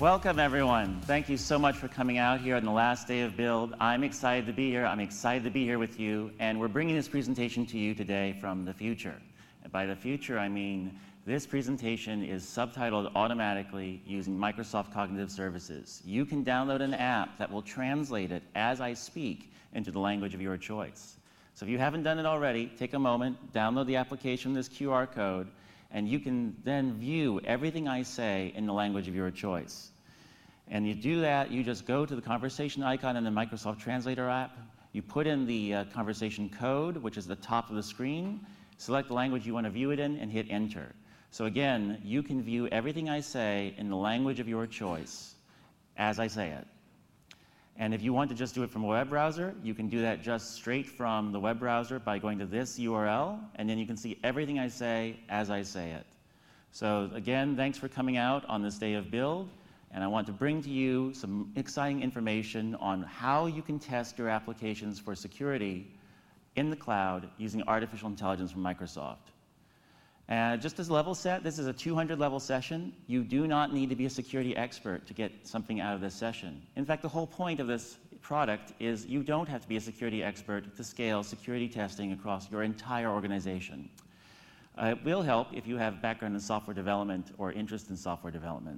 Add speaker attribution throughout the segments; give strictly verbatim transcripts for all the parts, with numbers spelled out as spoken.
Speaker 1: Welcome, everyone. Thank you so much for coming out here on the last day of Build. I'm excited to be here. I'm excited to be here with you. And we're bringing this presentation to you today from the future. And by the future, I mean this presentation is subtitled automatically using Microsoft Cognitive Services. You can download an app that will translate it as I speak into the language of your choice. So if you haven't done it already, take a moment, download the application, this Q R code, and you can then view everything I say in the language of your choice. And you do that, you just go to the conversation icon in the Microsoft Translator app, you put in the uh, conversation code, which is the top of the screen, select the language you want to view it in, and hit enter. So again, you can view everything I say in the language of your choice as I say it. And if you want to just do it from a web browser, you can do that just straight from the web browser by going to this U R L, and then you can see everything I say as I say it. So again, thanks for coming out on this day of Build, and I want to bring to you some exciting information on how you can test your applications for security in the cloud using artificial intelligence from Microsoft. And just as level set, this is a two hundred level session. You do not need to be a security expert to get something out of this session. In fact, the whole point of this product is you don't have to be a security expert to scale security testing across your entire organization. Uh, it will help if you have background in software development or interest in software development.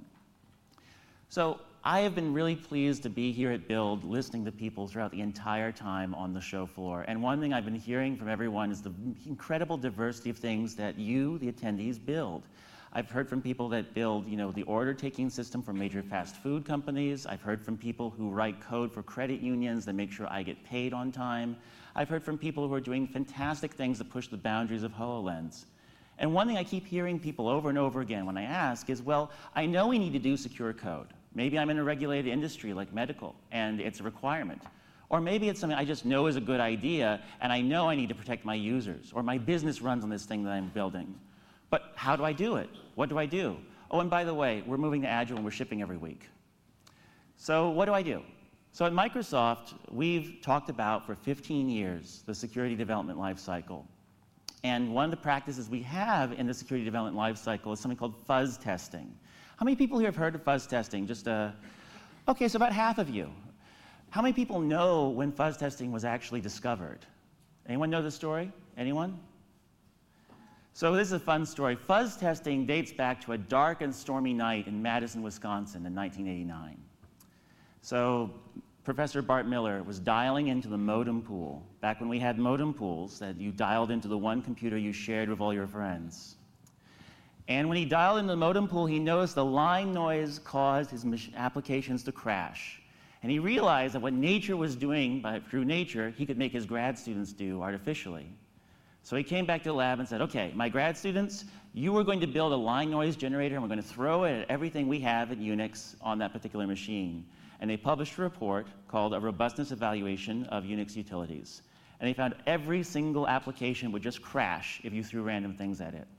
Speaker 1: So I have been really pleased to be here at Build listening to people throughout the entire time on the show floor. And one thing I've been hearing from everyone is the incredible diversity of things that you, the attendees, build. I've heard from people that build, you know, the order-taking system for major fast food companies. I've heard from people who write code for credit unions that make sure I get paid on time. I've heard from people who are doing fantastic things that push the boundaries of HoloLens. And one thing I keep hearing people over and over again when I ask is, well, I know we need to do secure code. Maybe I'm in a regulated industry like medical, and it's a requirement. Or maybe it's something I just know is a good idea, and I know I need to protect my users, or my business runs on this thing that I'm building. But how do I do it? What do I do? Oh, and by the way, we're moving to Agile and we're shipping every week. So what do I do? So at Microsoft, we've talked about for fifteen years the security development lifecycle. And one of the practices we have in the security development lifecycle is something called fuzz testing. How many people here have heard of fuzz testing? Just, uh, okay, so about half of you. How many people know when fuzz testing was actually discovered? Anyone know the story? Anyone? So this is a fun story. Fuzz testing dates back to a dark and stormy night in Madison, Wisconsin in nineteen eighty-nine. So Professor Bart Miller was dialing into the modem pool, back when we had modem pools that you dialed into the one computer you shared with all your friends. And when he dialed into the modem pool, he noticed the line noise caused his applications to crash. And he realized that what nature was doing by, through nature, he could make his grad students do artificially. So he came back to the lab and said, okay, my grad students, you are going to build a line noise generator, and we're going to throw it at everything we have at Unix on that particular machine. And they published a report called A Robustness Evaluation of Unix Utilities. And they found every single application would just crash if you threw random things at it.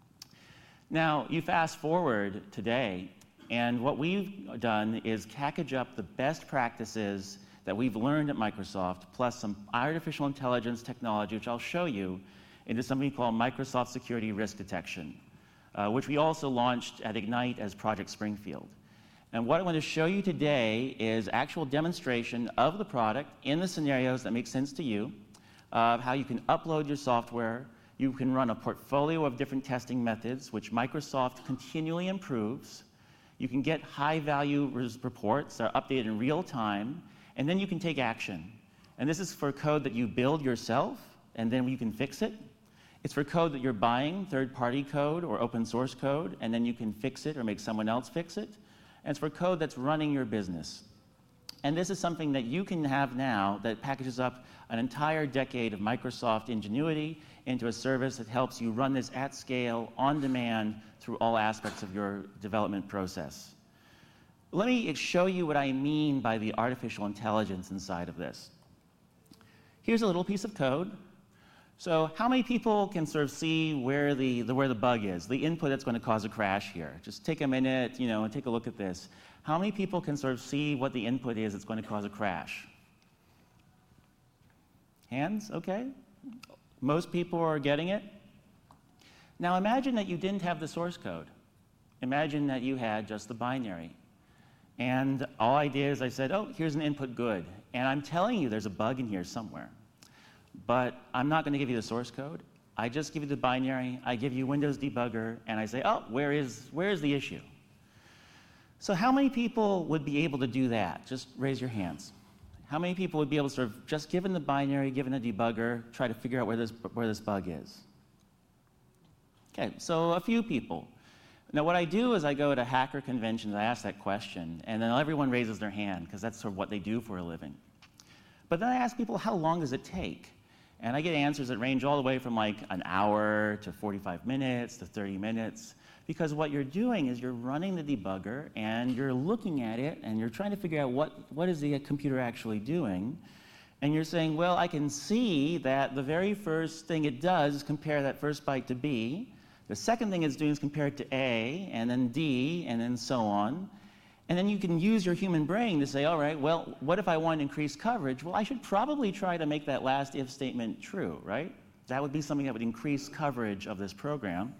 Speaker 1: Now, you fast forward today, and what we've done is package up the best practices that we've learned at Microsoft, plus some artificial intelligence technology, which I'll show you, into something called Microsoft Security Risk Detection, uh, which we also launched at Ignite as Project Springfield. And what I want to show you today is actual demonstration of the product in the scenarios that make sense to you, of how you can upload your software. You can run a portfolio of different testing methods, which Microsoft continually improves. You can get high-value reports that are updated in real time, and then you can take action. And this is for code that you build yourself, and then you can fix it. It's for code that you're buying, third-party code or open source code, and then you can fix it or make someone else fix it. And it's for code that's running your business. And this is something that you can have now that packages up an entire decade of Microsoft ingenuity into a service that helps you run this at scale, on demand, through all aspects of your development process. Let me show you what I mean by the artificial intelligence inside of this. Here's a little piece of code. So how many people can sort of see where the, the, where the bug is, the input that's going to cause a crash here? Just take a minute, you know, and take a look at this. How many people can sort of see what the input is that's going to cause a crash? Hands? Okay. Most people are getting it. Now imagine that you didn't have the source code. Imagine that you had just the binary. And all I did is I said, oh, here's an input good. And I'm telling you there's a bug in here somewhere. But I'm not going to give you the source code. I just give you the binary, I give you Windows Debugger, and I say, oh, where is, where is the issue? So how many people would be able to do that? Just raise your hands. How many people would be able to sort of, just given the binary, given a debugger, try to figure out where this, where this bug is? Okay, so a few people. Now what I do is I go to hacker conventions, I ask that question, and then everyone raises their hand, because that's sort of what they do for a living. But then I ask people, how long does it take? And I get answers that range all the way from like an hour to forty-five minutes to thirty minutes, because what you're doing is you're running the debugger and you're looking at it and you're trying to figure out what, what is the computer actually doing. And you're saying, well, I can see that the very first thing it does is compare that first byte to B. The second thing it's doing is compare it to A, and then D, and then so on. And then you can use your human brain to say, all right, well, what if I want to increase coverage? Well, I should probably try to make that last if statement true, right? That would be something that would increase coverage of this program.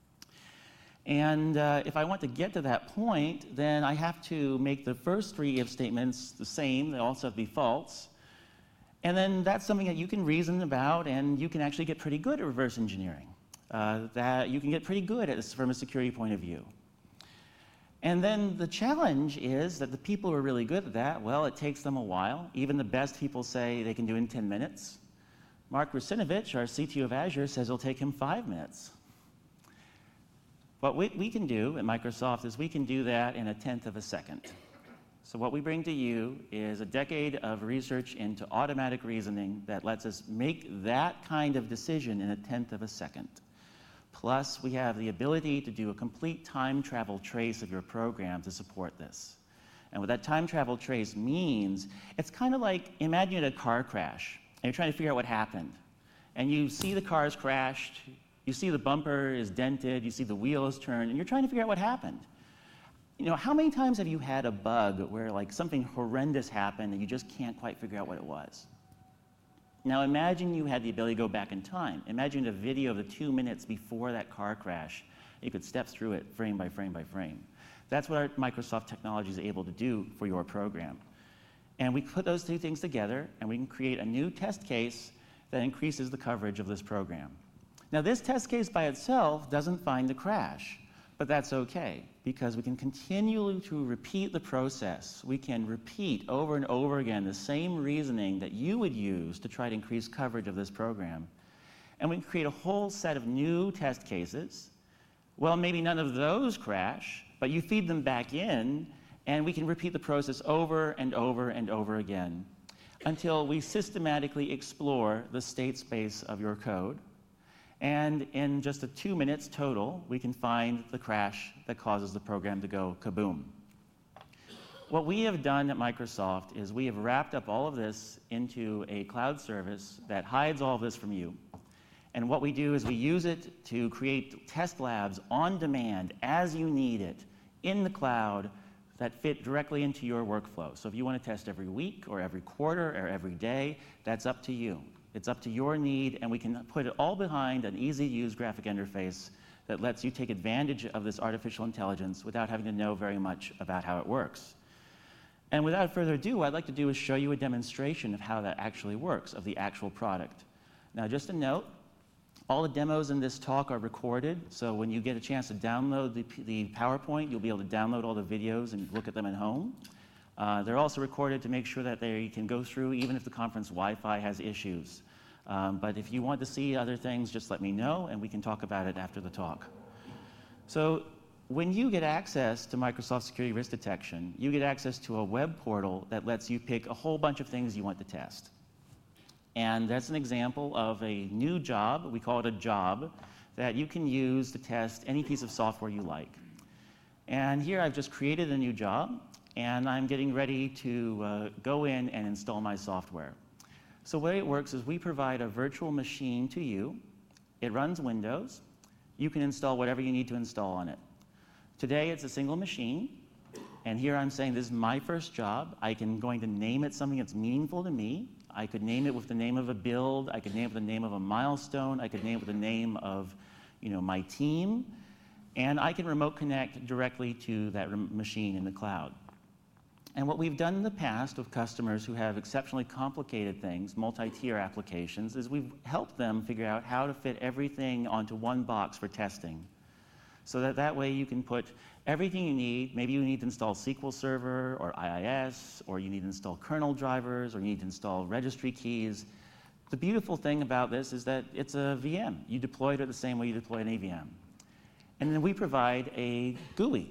Speaker 1: And uh, if I want to get to that point, then I have to make the first three if statements the same. They also have to be false. And then that's something that you can reason about, and you can actually get pretty good at reverse engineering. Uh, that you can get pretty good at this from a security point of view. And then the challenge is that the people who are really good at that, well, it takes them a while. Even the best people say they can do it in ten minutes. Mark Russinovich, our C T O of Azure, says it'll take him five minutes. What we, we can do at Microsoft is we can do that in a tenth of a second. So what we bring to you is a decade of research into automatic reasoning that lets us make that kind of decision in a tenth of a second. Plus, we have the ability to do a complete time travel trace of your program to support this. And what that time travel trace means, it's kind of like, imagine you had a car crash, and you're trying to figure out what happened. And you see the car's crashed, you see the bumper is dented, you see the wheel is turned, and you're trying to figure out what happened. You know, how many times have you had a bug where like something horrendous happened and you just can't quite figure out what it was? Now imagine you had the ability to go back in time. Imagine a video of the two minutes before that car crash. You could step through it frame by frame by frame. That's what our Microsoft technology is able to do for your program. And we put those two things together, and we can create a new test case that increases the coverage of this program. Now this test case by itself doesn't find the crash, but that's okay, because we can continue to repeat the process. We can repeat over and over again the same reasoning that you would use to try to increase coverage of this program. And we can create a whole set of new test cases. Well, maybe none of those crash, but you feed them back in, and we can repeat the process over and over and over again until we systematically explore the state space of your code. And in just a two minutes total, we can find the crash that causes the program to go kaboom. What we have done at Microsoft is we have wrapped up all of this into a cloud service that hides all of this from you. And what we do is we use it to create test labs on demand as you need it in the cloud that fit directly into your workflow. So if you want to test every week or every quarter or every day, that's up to you. It's up to your need, and we can put it all behind an easy-to-use graphic interface that lets you take advantage of this artificial intelligence without having to know very much about how it works. And without further ado, what I'd like to do is show you a demonstration of how that actually works, of the actual product. Now, just a note, all the demos in this talk are recorded, so when you get a chance to download the, the PowerPoint, you'll be able to download all the videos and look at them at home. Uh, they're also recorded to make sure that they can go through even if the conference Wi-Fi has issues. Um, but if you want to see other things, just let me know, and we can talk about it after the talk. So when you get access to Microsoft Security Risk Detection, you get access to a web portal that lets you pick a whole bunch of things you want to test. And that's an example of a new job, we call it a job, that you can use to test any piece of software you like. And here I've just created a new job, and I'm getting ready to uh, go in and install my software. So the way it works is we provide a virtual machine to you. It runs Windows. You can install whatever you need to install on it. Today it's a single machine, and here I'm saying this is my first job. I can going to name it something that's meaningful to me. I could name it with the name of a build. I could name it with the name of a milestone. I could name it with the name of, you know, my team. And I can remote connect directly to that machine in the cloud. And what we've done in the past with customers who have exceptionally complicated things, multi-tier applications, is we've helped them figure out how to fit everything onto one box for testing. So that that way you can put everything you need. Maybe you need to install S Q L Server or I I S, or you need to install kernel drivers, or you need to install registry keys. The beautiful thing about this is that it's a V M. You deploy it the same way you deploy an A V M. And then we provide a G U I.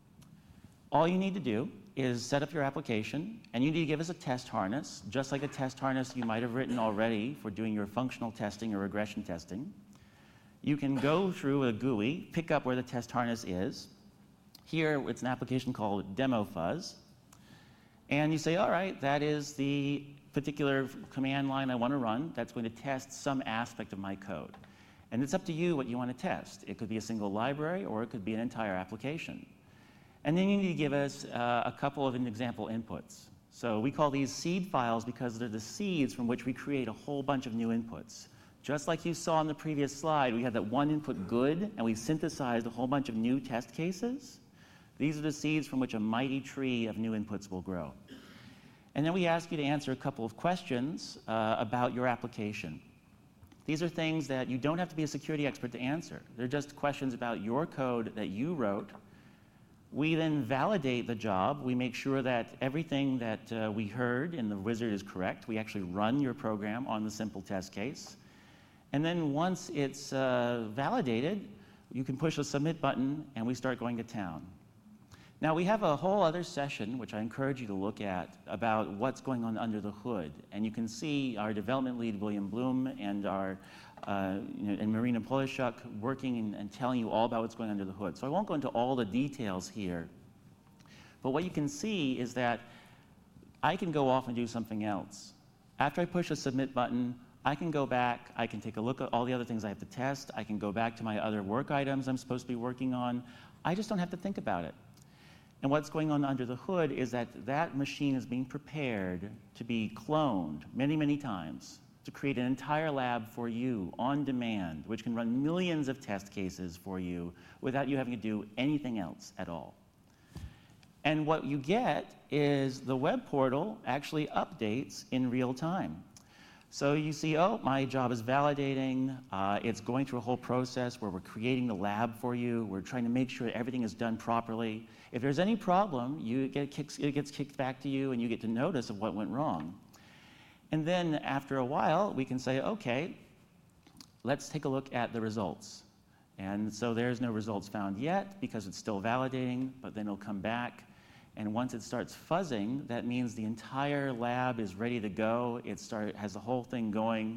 Speaker 1: All you need to do is set up your application, and you need to give us a test harness, just like a test harness you might have written already for doing your functional testing or regression testing. You can go through a G U I, pick up where the test harness is. Here, it's an application called DemoFuzz. And you say, all right, that is the particular command line I want to run that's going to test some aspect of my code. And it's up to you what you want to test. It could be a single library, or it could be an entire application. And then you need to give us uh, a couple of example inputs. So we call these seed files because they're the seeds from which we create a whole bunch of new inputs. Just like you saw on the previous slide, we had that one input good, and we synthesized a whole bunch of new test cases. These are the seeds from which a mighty tree of new inputs will grow. And then we ask you to answer a couple of questions uh, about your application. These are things that you don't have to be a security expert to answer. They're just questions about your code that you wrote. We then validate the job. We make sure that everything that uh, we heard in the wizard is correct. We actually run your program on the simple test case. And then once it's uh, validated, you can push the submit button, and we start going to town. Now, we have a whole other session, which I encourage you to look at, about what's going on under the hood. And you can see our development lead, William Bloom, and our uh, you know, and Marina Polishuk working and, and telling you all about what's going under the hood. So I won't go into all the details here. But what you can see is that I can go off and do something else. After I push the submit button, I can go back, I can take a look at all the other things I have to test, I can go back to my other work items I'm supposed to be working on. I just don't have to think about it. And what's going on under the hood is that that machine is being prepared to be cloned many, many times to create an entire lab for you on demand, which can run millions of test cases for you without you having to do anything else at all. And what you get is the web portal actually updates in real time. So you see, oh, my job is validating. Uh, it's going through a whole process where we're creating the lab for you. We're trying to make sure everything is done properly. If there's any problem, you get kicked, it gets kicked back to you, and you get to notice of what went wrong. And then after a while, we can say, okay, let's take a look at the results. And so there's no results found yet because it's still validating, but then it'll come back. And once it starts fuzzing, that means the entire lab is ready to go. It start, has the whole thing going,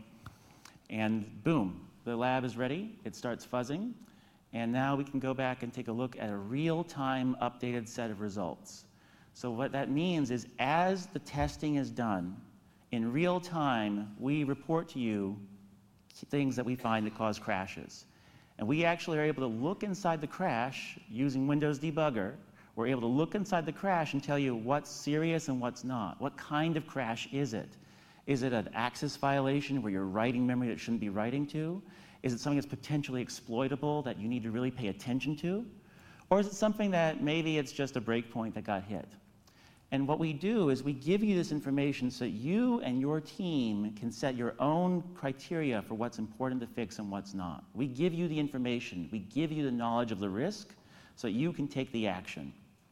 Speaker 1: and boom, the lab is ready. It starts fuzzing, and now we can go back and take a look at a real-time updated set of results. So what that means is as the testing is done, in real time, we report to you things that we find that cause crashes. And we actually are able to look inside the crash using Windows Debugger. We're able to look inside the crash and tell you what's serious and what's not. What kind of crash is it? Is it an access violation where you're writing memory that it shouldn't be writing to? Is it something that's potentially exploitable that you need to really pay attention to? Or is it something that maybe it's just a breakpoint that got hit? And what we do is we give you this information so that you and your team can set your own criteria for what's important to fix and what's not. We give you the information. We give you the knowledge of the risk so that you can take the action.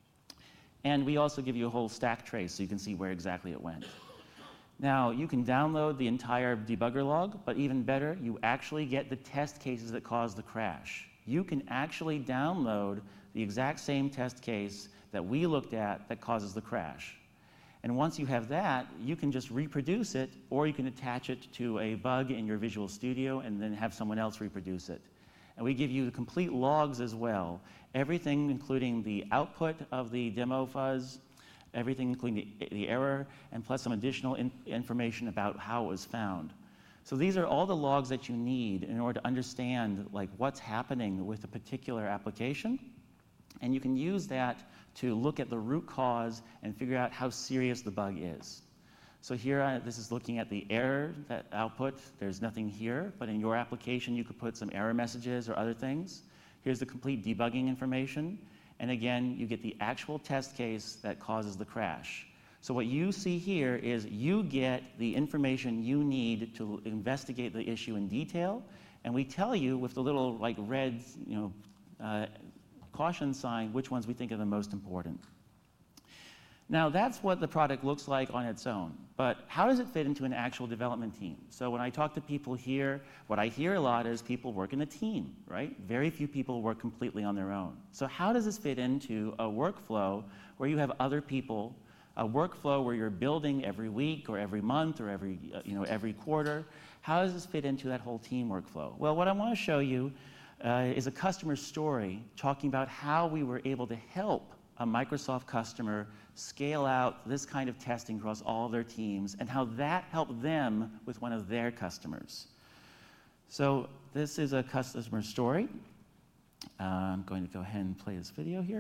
Speaker 1: And we also give you a whole stack trace so you can see where exactly it went. Now, you can download the entire debugger log, but even better, you actually get the test cases that caused the crash. You can actually download the exact same test case that we looked at that causes the crash. And once you have that, you can just reproduce it, or you can attach it to a bug in your Visual Studio and then have someone else reproduce it. And we give you the complete logs as well. Everything, including the output of the demo fuzz, everything including the, the error, and plus some additional in, information about how it was found. So these are all the logs that you need in order to understand like what's happening with a particular application. And you can use that to look at the root cause and figure out how serious the bug is. So here, uh, this is looking at the error that output. There's nothing here, but in your application, you could put some error messages or other things. Here's the complete debugging information. And again, you get the actual test case that causes the crash. So what you see here is you get the information you need to investigate the issue in detail, and we tell you with the little like red, you know, uh, caution sign which ones we think are the most important. Now that's what the product looks like on its own, but how does it fit into an actual development team? So when I talk to people here, what I hear a lot is people work in a team, right? Very few people work completely on their own. So how does this fit into a workflow where you have other people, a workflow where you're building every week or every month or every, uh, you know, every quarter? How does this fit into that whole team workflow? Well, what I want to show you uh, is a customer story talking about how we were able to help a Microsoft customer scale out this kind of testing across all their teams and how that helped them with one of their customers. So this is a customer story. Uh, I'm going to go ahead and play this video here.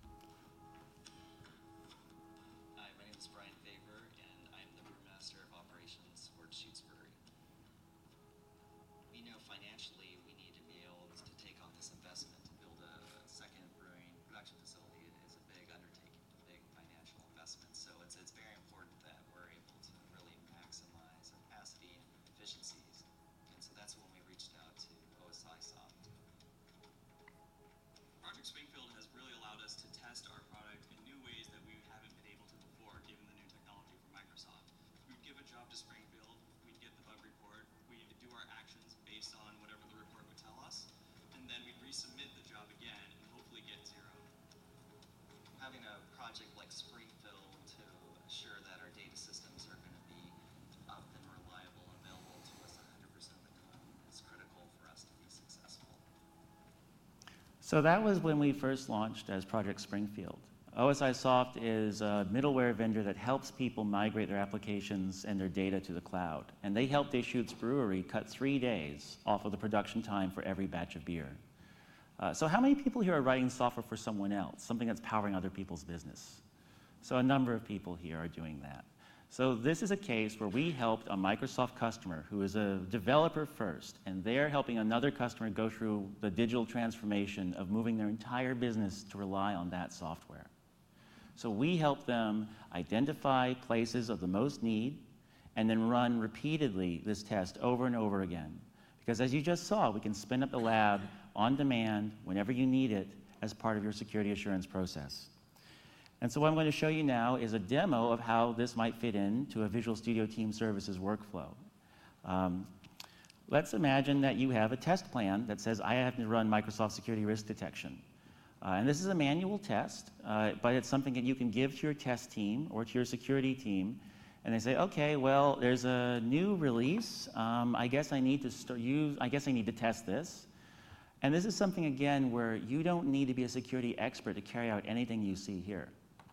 Speaker 2: Hi, my name is Brian Faber, and I'm the brewmaster of operations for Deschutes Brewery. We know financially we need to be able to take on this investment to build a second brewing production facility. It is a big undertaking, a big financial investment. So it's it's very important that we're able to really maximize our capacity and efficiencies. And so that's when we reached out to O S I Soft.
Speaker 3: Project Springfield has really allowed us to test our product in new ways that we haven't been able to before, given the new technology from Microsoft. We would give a job to Springfield, we'd get the bug report, we'd do our actions based on whatever the report would tell us, and then we'd resubmit the job again and hopefully get zero.
Speaker 2: Having a project like Springfield to assure that our data systems are going to be up and reliable and available to us one hundred percent of the time is critical for us to be successful.
Speaker 1: So that was when we first launched as Project Springfield. O S I Soft is a middleware vendor that helps people migrate their applications and their data to the cloud. And they helped Deschutes Brewery cut three days off of the production time for every batch of beer. Uh, so how many people here are writing software for someone else, something that's powering other people's business? So a number of people here are doing that. So this is a case where we helped a Microsoft customer who is a developer first, and they're helping another customer go through the digital transformation of moving their entire business to rely on that software. So we help them identify places of the most need and then run repeatedly this test over and over again. Because as you just saw, we can spin up the lab on demand whenever you need it as part of your security assurance process. And so what I'm going to show you now is a demo of how this might fit into a Visual Studio Team Services workflow. Um, let's imagine that you have a test plan that says I have to run Microsoft Security Risk Detection. Uh, and this is a manual test, uh, but it's something that you can give to your test team or to your security team. And they say, okay, well, there's a new release. Um, I guess I need to start use, I guess I need to test this. And this is something, again, where you don't need to be a security expert to carry out anything you see here.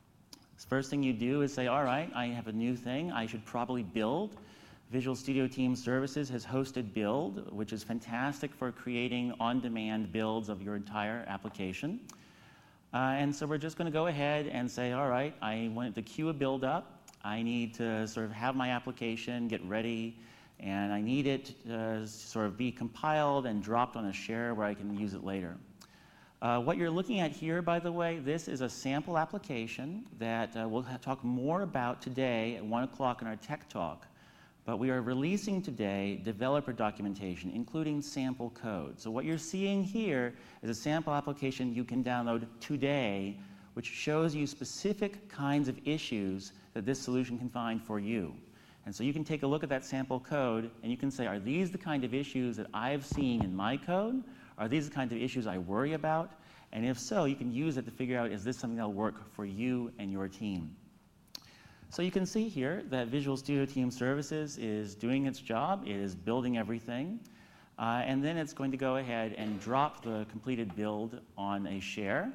Speaker 1: First thing you do is say, all right, I have a new thing I should probably build. Visual Studio Team Services has hosted Build, which is fantastic for creating on-demand builds of your entire application. Uh, and so we're just going to go ahead and say, all right, I want to queue a build up. I need to sort of have my application get ready, and I need it to sort of be compiled and dropped on a share where I can use it later. Uh, what you're looking at here, by the way, this is a sample application that uh, we'll talk more about today at one o'clock in our Tech Talk. But we are releasing today developer documentation, including sample code. So what you're seeing here is a sample application you can download today, which shows you specific kinds of issues that this solution can find for you. And so you can take a look at that sample code, and you can say, are these the kind of issues that I've seen in my code? Are these the kinds of issues I worry about? And if so, you can use it to figure out, is this something that will work for you and your team? So you can see here that Visual Studio Team Services is doing its job. It is building everything. Uh, and then it's going to go ahead and drop the completed build on a share.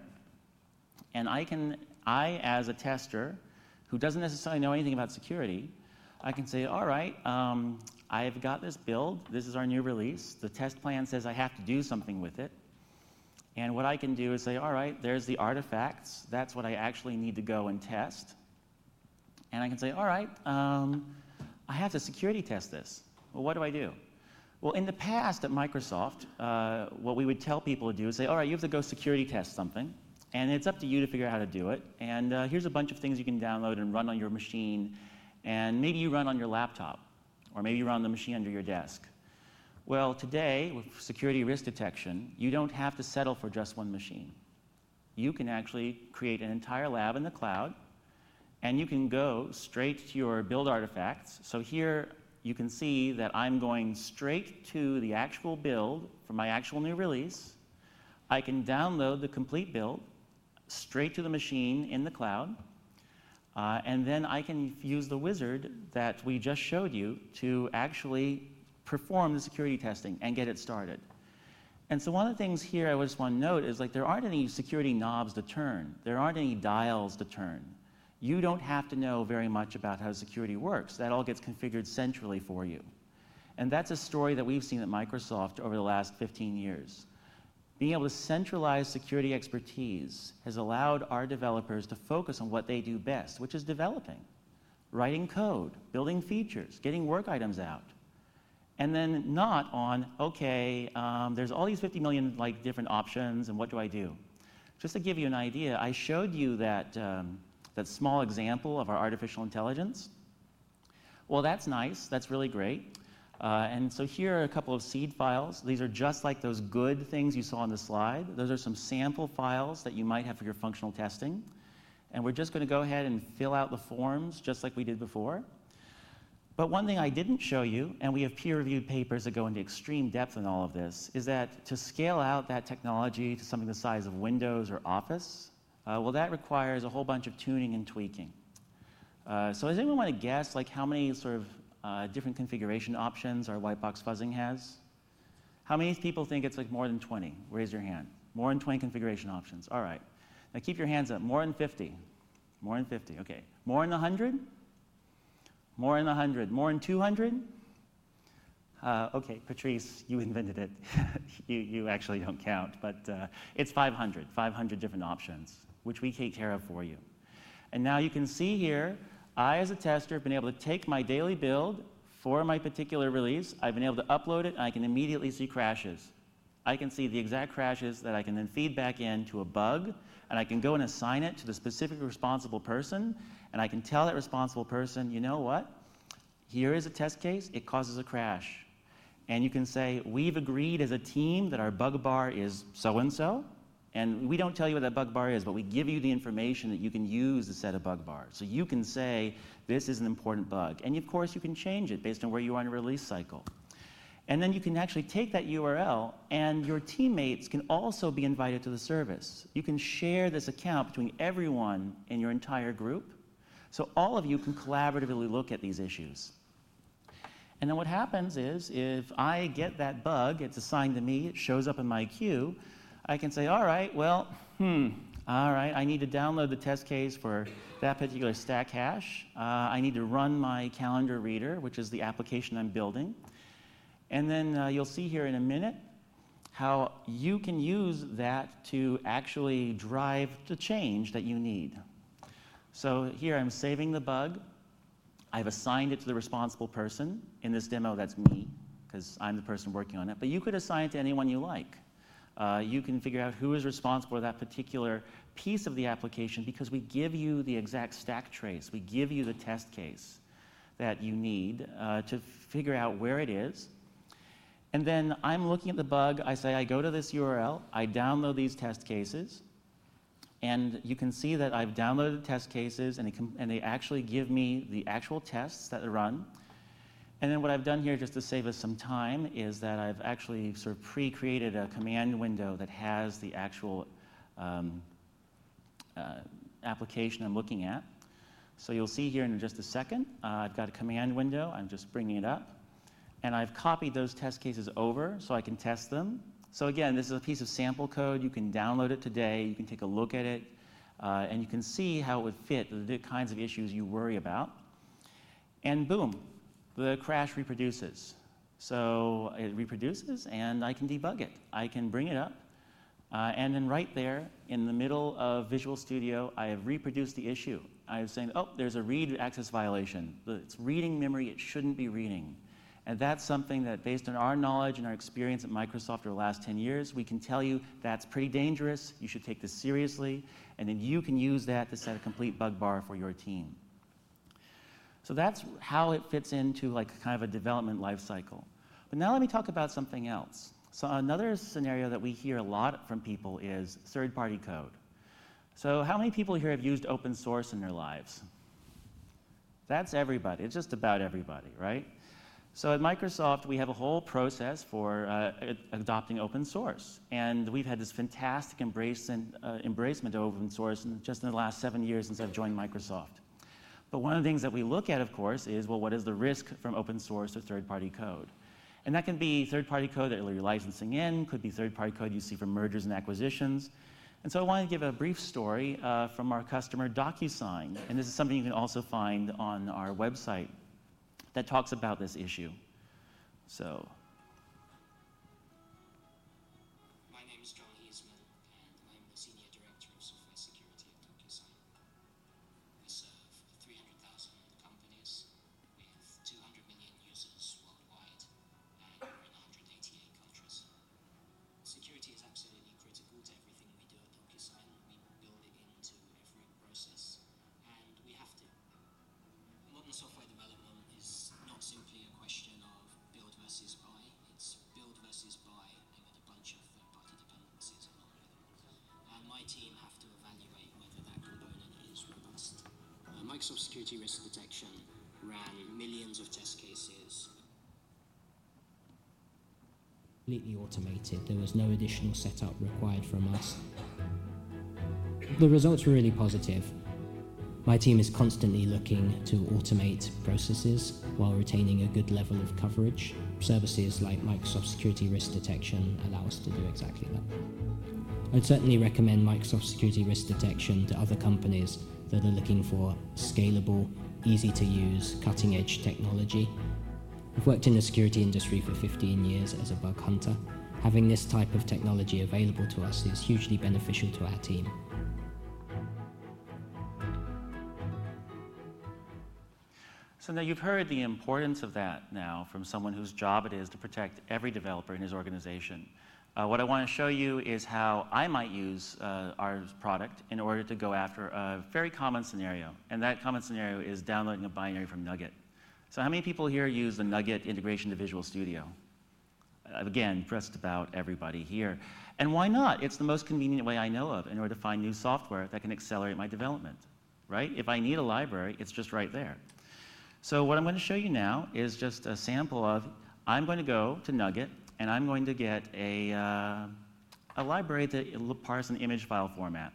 Speaker 1: And I can, I as a tester who doesn't necessarily know anything about security, I can say, all right, um, I've got this build. This is our new release. The test plan says I have to do something with it. And what I can do is say, all right, there's the artifacts. That's what I actually need to go and test. And I can say, all right, um, I have to security test this. Well, what do I do? Well, in the past at Microsoft, uh, what we would tell people to do is say, all right, you have to go security test something. And it's up to you to figure out how to do it. And uh, here's a bunch of things you can download and run on your machine. And maybe you run on your laptop, or maybe you run on the machine under your desk. Well, today, with security risk detection, you don't have to settle for just one machine. You can actually create an entire lab in the cloud, and you can go straight to your build artifacts. So here, you can see that I'm going straight to the actual build for my actual new release. I can download the complete build straight to the machine in the cloud, uh, and then I can use the wizard that we just showed you to actually perform the security testing and get it started. And so one of the things here I just want to note is like there aren't any security knobs to turn. There aren't any dials to turn. You don't have to know very much about how security works. That all gets configured centrally for you. And that's a story that we've seen at Microsoft over the last fifteen years. Being able to centralize security expertise has allowed our developers to focus on what they do best, which is developing, writing code, building features, getting work items out. And then not on, okay, um, there's all these fifty million like different options, and what do I do? Just to give you an idea, I showed you that, um, that small example of our artificial intelligence. Well, that's nice. That's really great. Uh, and so here are a couple of seed files. These are just like those good things you saw on the slide. Those are some sample files that you might have for your functional testing. And we're just going to go ahead and fill out the forms just like we did before. But one thing I didn't show you, and we have peer-reviewed papers that go into extreme depth in all of this, is that to scale out that technology to something the size of Windows or Office, uh, well, that requires a whole bunch of tuning and tweaking. Uh, so does anyone want to guess like how many sort of uh, different configuration options our white box fuzzing has? How many people think it's like more than twenty? Raise your hand. More than twenty configuration options. All right. Now keep your hands up. More than fifty. More than fifty. Okay. More than one hundred? More than one hundred. More than two hundred? Uh, okay, Patrice, you invented it. you, you actually don't count, but uh, it's five hundred. five hundred different options, which we take care of for you. And now you can see here, I as a tester have been able to take my daily build for my particular release. I've been able to upload it, and I can immediately see crashes. I can see the exact crashes that I can then feed back into a bug, and I can go and assign it to the specific responsible person, and I can tell that responsible person, you know what? Here is a test case. It causes a crash. And you can say, we've agreed as a team that our bug bar is so-and-so, and we don't tell you what that bug bar is, but we give you the information that you can use to set a bug bar. So you can say, this is an important bug. And of course, you can change it based on where you are in a release cycle. And then you can actually take that U R L, and your teammates can also be invited to the service. You can share this account between everyone in your entire group. So all of you can collaboratively look at these issues. And then what happens is, if I get that bug, it's assigned to me, it shows up in my queue, I can say, all right, well, hmm, all right, I need to download the test case for that particular stack hash. Uh, I need to run my calendar reader, which is the application I'm building. And then uh, you'll see here in a minute how you can use that to actually drive the change that you need. So here I'm saving the bug. I've assigned it to the responsible person. In this demo, that's me, because I'm the person working on it. But you could assign it to anyone you like. Uh, you can figure out who is responsible for that particular piece of the application, because we give you the exact stack trace. We give you the test case that you need uh, to figure out where it is. And then I'm looking at the bug. I say, I go to this U R L. I download these test cases. And you can see that I've downloaded test cases, and, it com and they actually give me the actual tests that run. And then what I've done here, just to save us some time, is that I've actually sort of pre-created a command window that has the actual um, uh, application I'm looking at. So you'll see here in just a second, uh, I've got a command window. I'm just bringing it up. And I've copied those test cases over so I can test them. So again, this is a piece of sample code. You can download it today. You can take a look at it. Uh, and you can see how it would fit the kinds of issues you worry about. And boom, the crash reproduces. So it reproduces, and I can debug it. I can bring it up. Uh, and then right there, in the middle of Visual Studio, I have reproduced the issue. I was saying, oh, there's a read access violation. It's reading memory it shouldn't be reading. And that's something that, based on our knowledge and our experience at Microsoft over the last ten years, we can tell you that's pretty dangerous, you should take this seriously, and then you can use that to set a complete bug bar for your team. So that's how it fits into like kind of a development life cycle. But now let me talk about something else. So another scenario that we hear a lot from people is third-party code. So how many people here have used open source in their lives? That's everybody. It's just about everybody, right? So at Microsoft, we have a whole process for uh, adopting open source. And we've had this fantastic embrace and, uh, embracement of open source in, just in the last seven years since I've joined Microsoft. But one of the things that we look at, of course, is, well, what is the risk from open source or third-party code? And that can be third-party code that you're licensing in, could be third-party code you see from mergers and acquisitions. And so I wanted to give a brief story uh, from our customer, DocuSign. And this is something you can also find on our website that talks about this issue. So.
Speaker 4: My name is John Easman, and I'm the Senior Director of Software Security at DocuSign. We serve three hundred thousand companies with two hundred million users worldwide, and we're in one hundred eighty-eight countries. Security is absolutely critical to everything we do at DocuSign. We build it into every process, and we have to. Modern software development is not simply a question of build versus buy. It's build versus buy and with a bunch of third-party dependencies along with it. And my team have to evaluate whether that component is robust. Uh, Microsoft Security Risk Detection ran millions of test cases. Completely automated. There was no additional setup required from us. The results were really positive. My team is constantly looking to automate processes while retaining a good level of coverage. Services like Microsoft Security Risk Detection allow us to do exactly that. I'd certainly recommend Microsoft Security Risk Detection to other companies that are looking for scalable, easy to use, cutting edge technology. I've worked in the security industry for fifteen years as a bug hunter. Having this type of technology available to us is hugely beneficial to our team.
Speaker 1: So now you've heard the importance of that now from someone whose job it is to protect every developer in his organization. Uh, what I want to show you is how I might use uh, our product in order to go after a very common scenario. And that common scenario is downloading a binary from Nugget. So how many people here use the Nugget integration to Visual Studio? Uh, again, just about everybody here. And why not? It's the most convenient way I know of in order to find new software that can accelerate my development, right? If I need a library, it's just right there. So what I'm going to show you now is just a sample of, I'm going to go to Nugget, and I'm going to get a, uh, a library that will parse an image file format.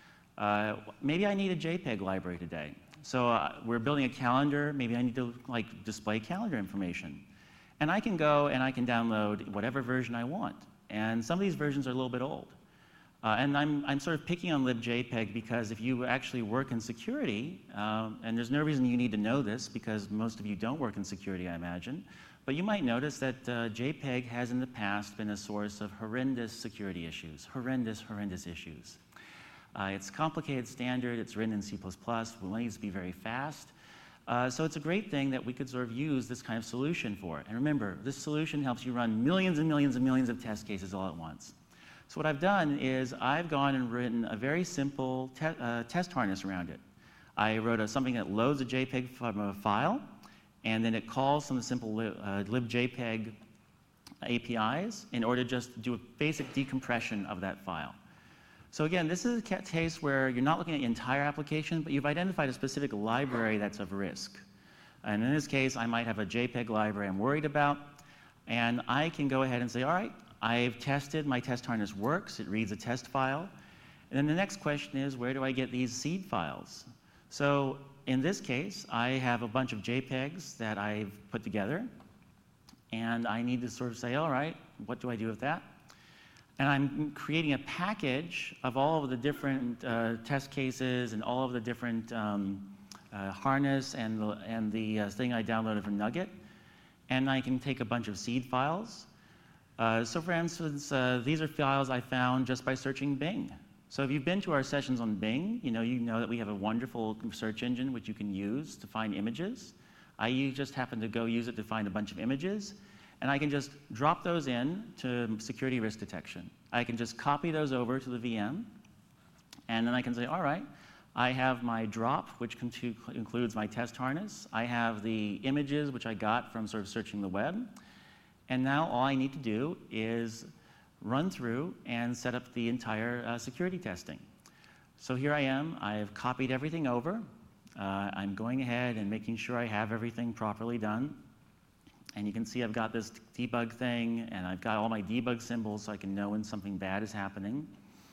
Speaker 1: Uh, maybe I need a JPEG library today. So uh, we're building a calendar. Maybe I need to like display calendar information. And I can go and I can download whatever version I want. And some of these versions are a little bit old. Uh, and I'm, I'm sort of picking on libjpeg because if you actually work in security, um, and there's no reason you need to know this because most of you don't work in security, I imagine, but you might notice that uh, JPEG has in the past been a source of horrendous security issues, horrendous, horrendous issues. Uh, it's complicated standard, it's written in C plus plus, it needs to be very fast. Uh, so it's a great thing that we could sort of use this kind of solution for. And remember, this solution helps you run millions and millions and millions of test cases all at once. So what I've done is I've gone and written a very simple te uh, test harness around it. I wrote a, something that loads a JPEG from a file, and then it calls some simple li uh, libjpeg A P Is in order to just do a basic decompression of that file. So again, this is a case where you're not looking at the entire application, but you've identified a specific library that's of risk. And in this case, I might have a JPEG library I'm worried about, and I can go ahead and say, all right, I've tested, my test harness works, it reads a test file. And then the next question is, where do I get these seed files? So in this case, I have a bunch of JPEGs that I've put together, and I need to sort of say, all right, what do I do with that? And I'm creating a package of all of the different uh, test cases and all of the different um, uh, harness and the, and the uh, thing I downloaded from Nugget. And I can take a bunch of seed files. Uh, so for instance, uh, these are files I found just by searching Bing. So if you've been to our sessions on Bing, you know, you know that we have a wonderful search engine which you can use to find images. I u- just happen to go use it to find a bunch of images, and I can just drop those in to security risk detection. I can just copy those over to the V M, and then I can say, all right, I have my drop, which con- includes my test harness. I have the images, which I got from sort of searching the web. And now all I need to do is run through and set up the entire uh, security testing. So here I am. I've copied everything over. Uh, I'm going ahead and making sure I have everything properly done. And you can see I've got this debug thing, and I've got all my debug symbols so I can know when something bad is happening.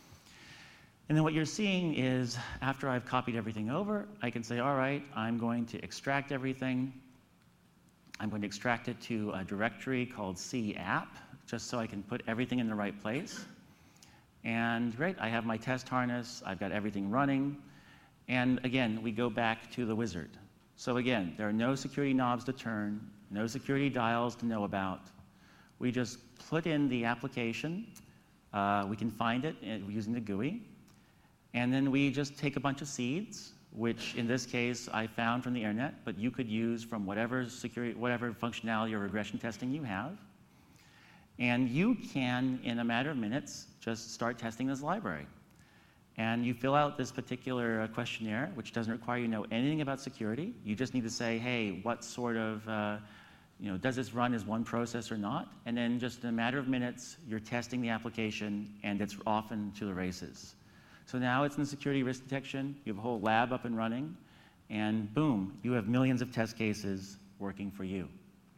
Speaker 1: And then what you're seeing is, after I've copied everything over, I can say, all right, I'm going to extract everything. I'm going to extract it to a directory called C app, just so I can put everything in the right place. And great, I have my test harness. I've got everything running. And again, we go back to the wizard. So again, there are no security knobs to turn, no security dials to know about. We just put in the application. Uh, we can find it using the G U I. And then we just take a bunch of seeds, which in this case I found from the internet, but you could use from whatever security, whatever functionality or regression testing you have. And you can, in a matter of minutes, just start testing this library. And you fill out this particular uh, questionnaire, which doesn't require you to know anything about security. You just need to say, hey, what sort of, uh, you know, does this run as one process or not? And then just in a matter of minutes, you're testing the application, and it's off into the races. So now it's in security risk detection. You have a whole lab up and running, and boom, you have millions of test cases working for you.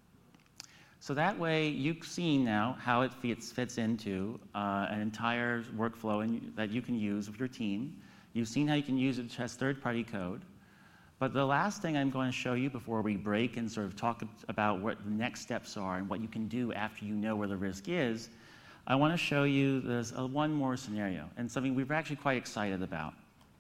Speaker 1: So that way, you've seen now how it fits, fits into uh, an entire workflow in, that you can use with your team. You've seen how you can use it to test third-party code. But the last thing I'm going to show you before we break and sort of talk about what the next steps are and what you can do after you know where the risk is, I want to show you this, uh, one more scenario, and something we're actually quite excited about.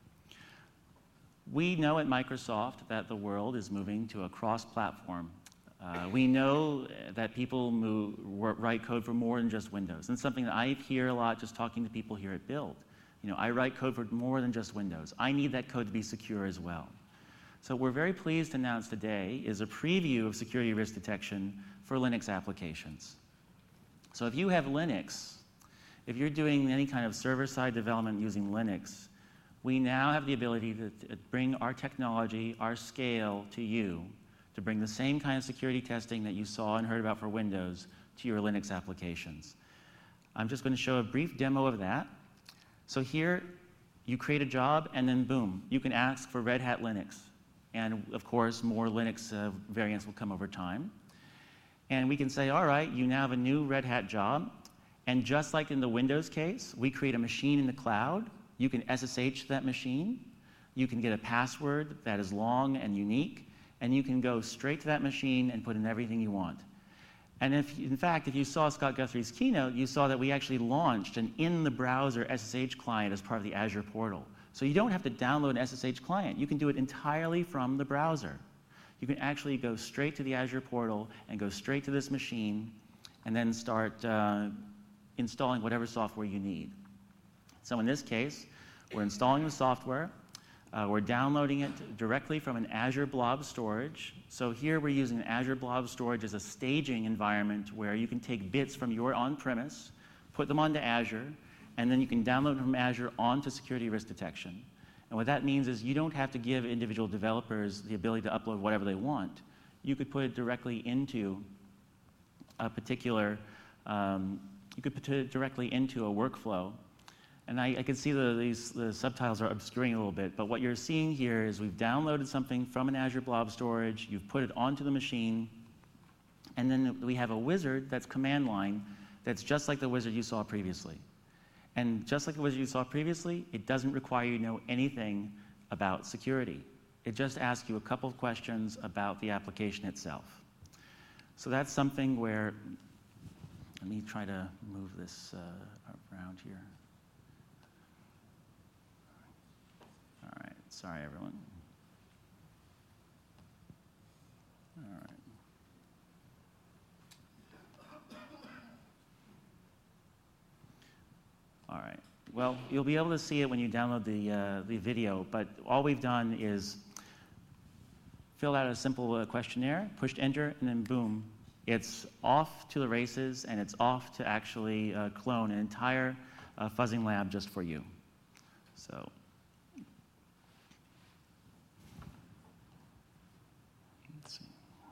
Speaker 1: We know at Microsoft that the world is moving to a cross-platform. Uh, we know that people move, write code for more than just Windows, and something that I hear a lot just talking to people here at Build. You know, I write code for more than just Windows. I need that code to be secure as well. So what we're very pleased to announce today is a preview of security risk detection for Linux applications. So if you have Linux, if you're doing any kind of server-side development using Linux, we now have the ability to, to bring our technology, our scale to you, to bring the same kind of security testing that you saw and heard about for Windows to your Linux applications. I'm just going to show a brief demo of that. So here, you create a job, and then boom, you can ask for Red Hat Linux. And of course, more Linux uh, variants will come over time. And we can say, all right, you now have a new Red Hat job. And just like in the Windows case, we create a machine in the cloud. You can S S H that machine. You can get a password that is long and unique. And you can go straight to that machine and put in everything you want. And if, in fact, if you saw Scott Guthrie's keynote, you saw that we actually launched an in-the-browser S S H client as part of the Azure portal. So you don't have to download an S S H client. You can do it entirely from the browser. You can actually go straight to the Azure portal and go straight to this machine and then start uh, installing whatever software you need. So in this case, we're installing the software. Uh, we're downloading it directly from an Azure Blob Storage. So here we're using Azure Blob Storage as a staging environment where you can take bits from your on-premise, put them onto Azure, and then you can download them from Azure onto security risk detection. And what that means is you don't have to give individual developers the ability to upload whatever they want. You could put it directly into a particular, um, you could put it directly into a workflow. And I, I can see the, these, the subtitles are obscuring a little bit, but what you're seeing here is we've downloaded something from an Azure Blob Storage, you've put it onto the machine, and then we have a wizard that's command line that's just like the wizard you saw previously. And just like the wizard you saw previously, it doesn't require you to know anything about security. It just asks you a couple of questions about the application itself. So that's something where, let me try to move this uh, around here. All right, sorry everyone. All right. All right. Well, you'll be able to see it when you download the, uh, the video, but all we've done is fill out a simple uh, questionnaire, pushed enter, and then boom, it's off to the races, and it's off to actually uh, clone an entire uh, fuzzing lab just for you. So. Let's see.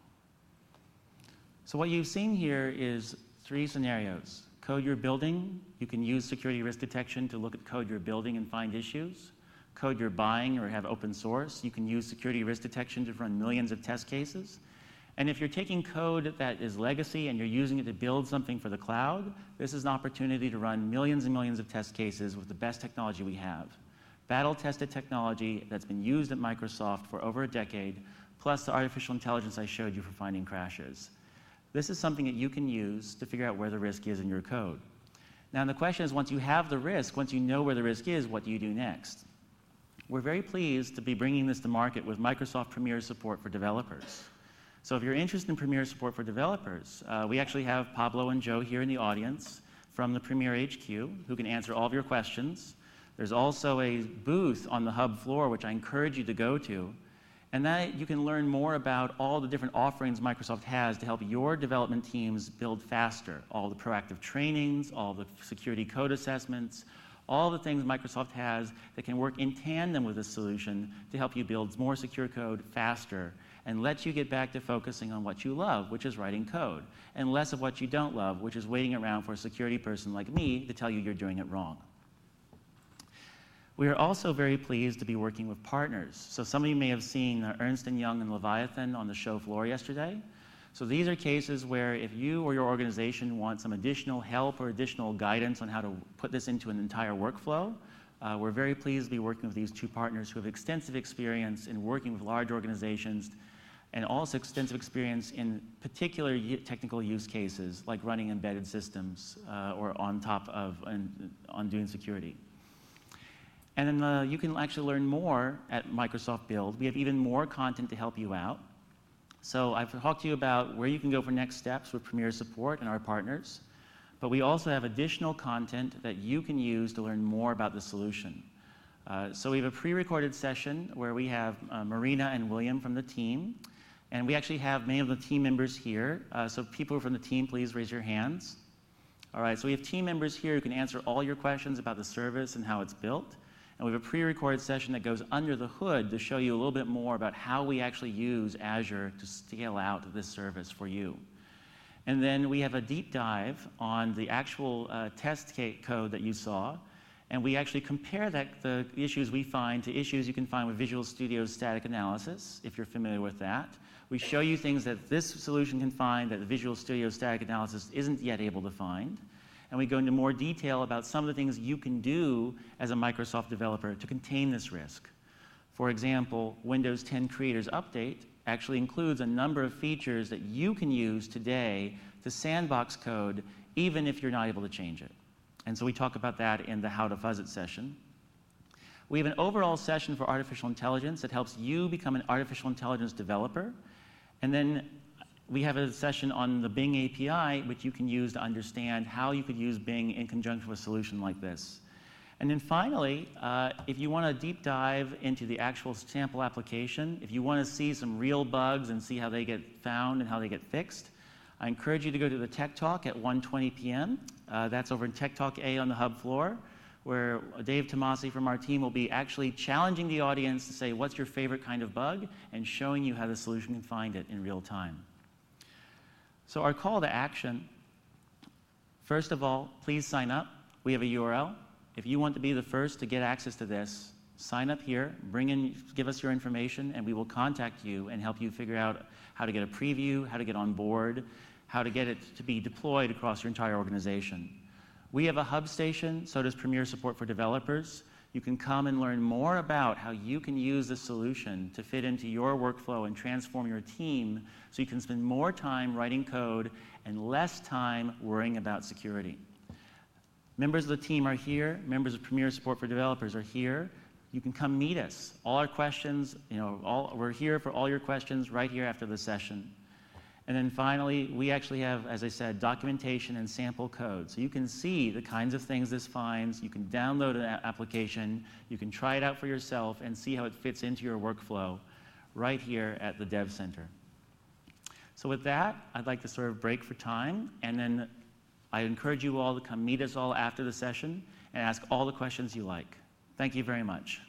Speaker 1: So what you've seen here is three scenarios. Code you're building, you can use security risk detection to look at code you're building and find issues. Code you're buying or have open source, you can use security risk detection to run millions of test cases. And if you're taking code that is legacy and you're using it to build something for the cloud, this is an opportunity to run millions and millions of test cases with the best technology we have. Battle-tested technology that's been used at Microsoft for over a decade, plus the artificial intelligence I showed you for finding crashes. This is something that you can use to figure out where the risk is in your code. Now, the question is, once you have the risk, once you know where the risk is, what do you do next? We're very pleased to be bringing this to market with Microsoft Premier Support for developers. So if you're interested in Premier Support for developers, uh, we actually have Pablo and Joe here in the audience from the Premier H Q who can answer all of your questions. There's also a booth on the hub floor, which I encourage you to go to. And that you can learn more about all the different offerings Microsoft has to help your development teams build faster. All the proactive trainings, all the security code assessments, all the things Microsoft has that can work in tandem with this solution to help you build more secure code faster and let you get back to focusing on what you love, which is writing code, and less of what you don't love, which is waiting around for a security person like me to tell you you're doing it wrong. We are also very pleased to be working with partners. So some of you may have seen Ernst and Young and Leviathan on the show floor yesterday. So these are cases where if you or your organization want some additional help or additional guidance on how to put this into an entire workflow, uh, we're very pleased to be working with these two partners who have extensive experience in working with large organizations and also extensive experience in particular technical use cases like running embedded systems uh, or on top of and on doing security. And then uh, you can actually learn more at Microsoft Build. We have even more content to help you out. So I've talked to you about where you can go for next steps with Premier Support and our partners. But we also have additional content that you can use to learn more about the solution. Uh, so we have a pre-recorded session where we have uh, Marina and William from the team. And we actually have many of the team members here. Uh, so people from the team, please raise your hands. All right, so we have team members here who can answer all your questions about the service and how it's built. And we have a pre-recorded session that goes under the hood to show you a little bit more about how we actually use Azure to scale out this service for you. And then we have a deep dive on the actual uh, test code that you saw. And we actually compare that, the issues we find to issues you can find with Visual Studio's static analysis, if you're familiar with that. We show you things that this solution can find that the Visual Studio static analysis isn't yet able to find. And we go into more detail about some of the things you can do as a Microsoft developer to contain this risk. For example, Windows ten Creators Update actually includes a number of features that you can use today to sandbox code, even if you're not able to change it. And so we talk about that in the How to Fuzz It session. We have an overall session for artificial intelligence that helps you become an artificial intelligence developer. And then we have a session on the Bing A P I, which you can use to understand how you could use Bing in conjunction with a solution like this. And then finally, uh, if you want to deep dive into the actual sample application, if you want to see some real bugs and see how they get found and how they get fixed, I encourage you to go to the Tech Talk at one twenty p m Uh, that's over in Tech Talk A on the hub floor, where Dave Tomasi from our team will be actually challenging the audience to say, what's your favorite kind of bug, and showing you how the solution can find it in real time. So our call to action, first of all, please sign up. We have a U R L. If you want to be the first to get access to this, sign up here, bring in, give us your information, and we will contact you and help you figure out how to get a preview, how to get on board, how to get it to be deployed across your entire organization. We have a hub station, so does Premier Support for developers. You can come and learn more about how you can use this solution to fit into your workflow and transform your team so you can spend more time writing code and less time worrying about security. Members of the team are here. Members of Premier Support for developers are here. You can come meet us. All our questions, you know, all, we're here for all your questions right here after the session. And then finally, we actually have, as I said, documentation and sample code. So you can see the kinds of things this finds. You can download an application. You can try it out for yourself and see how it fits into your workflow right here at the Dev Center. So with that, I'd like to sort of break for time, and then I encourage you all to come meet us all after the session and ask all the questions you like. Thank you very much.